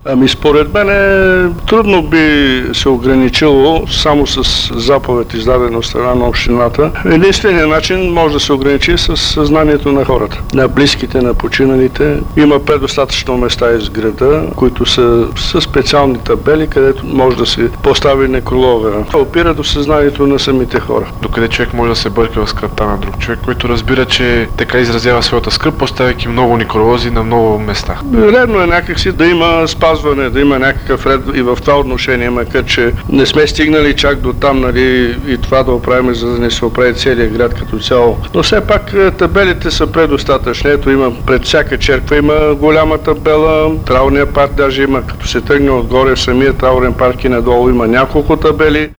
Според мен трудно би се ограничило само с заповед, издадена от страна на общината. Единственият начин може да се ограничи с съзнанието на хората, на близките, на починалите. Има предостатъчно места из града, които са със специални табели, където може да се постави некролога. Опира до съзнанието на самите хора. Докъде човек може да се бърка в скръпта на друг човек, който разбира, че така изразява своята скръп, поставяйки много некролози на много места. Редно е някакси да има спазване, да има някакъв ред и в това отношение, макар че не сме стигнали чак до там, нали, и това да оправим, за да не се оправи целият град като цяло. Но все пак табелите са предостатъчни. Ето има пред всяка черква има голяма табела, траурния парк даже има, като се тръгне отгоре в самия траурен парк и надолу има няколко табели.